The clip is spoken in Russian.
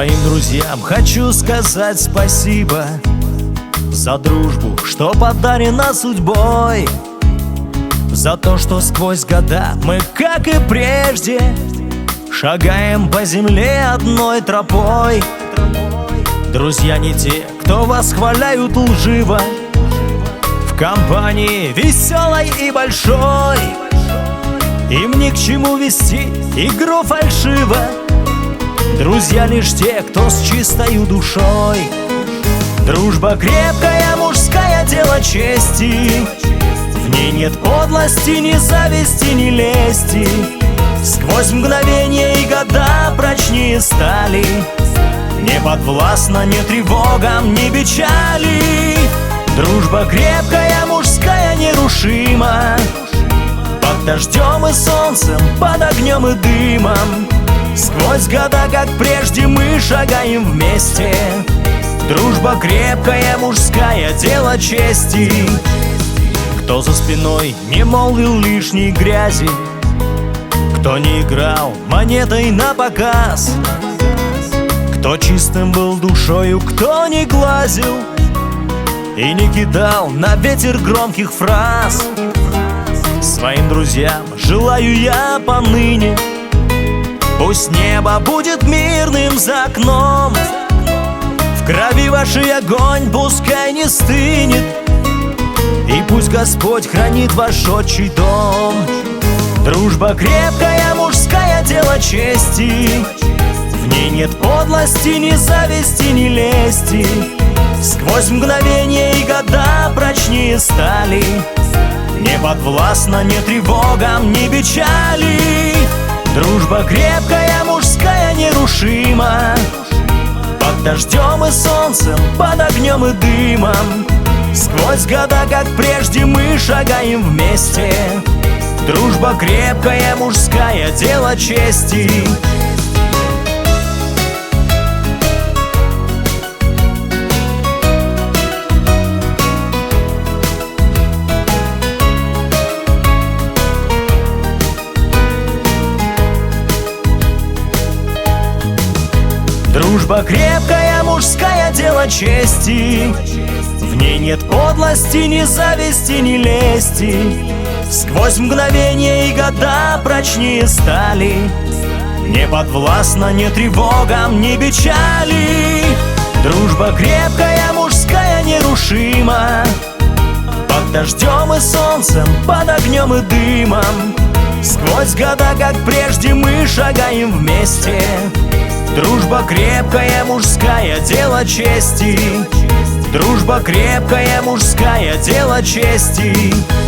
Своим друзьям хочу сказать спасибо за дружбу, что подарена судьбой, за то, что сквозь года мы, как и прежде, шагаем по земле одной тропой. Друзья не те, кто восхваляют лживо, в компании веселой и большой. Им ни к чему вести игру фальшиво. Друзья лишь те, кто с чистою душой. Дружба крепкая, мужское дело чести. В ней нет подлости, ни зависти, ни лести. Сквозь мгновения и года прочнее стали. Не подвластна ни тревогам, ни печали. Дружба крепкая, мужская, нерушима. Под дождем и солнцем, под огнем и дымом. Сквозь года, как прежде, мы шагаем вместе. Дружба крепкая, мужская, дело чести. Кто за спиной не молвил лишней грязи, кто не играл монетой на показ, кто чистым был душою, кто не глазил и не кидал на ветер громких фраз. Своим друзьям желаю я поныне: пусть небо будет мирным за окном, в крови вашей огонь пускай не стынет, и пусть Господь хранит ваш отчий дом. Дружба крепкая, мужское дело чести. В ней нет подлости, ни зависти, ни лести. Сквозь мгновения и года прочнее стали. Не подвластна ни тревогам, ни печали. Дружба крепкая, мужская, нерушима. Под дождем и солнцем, под огнем и дымом. Сквозь года, как прежде, мы шагаем вместе. Дружба крепкая, мужская, дело чести. Дружба крепкая, мужское дело чести. В ней нет подлости, ни зависти, ни лести. Сквозь мгновения и года прочнее стали. Не подвластна ни тревогам, ни печали. Дружба крепкая, мужская, нерушима. Под дождем и солнцем, под огнем и дымом. Сквозь года, как прежде, мы шагаем вместе. Дружба крепкая, мужская, дело чести. Дружба крепкая, мужская, дело чести.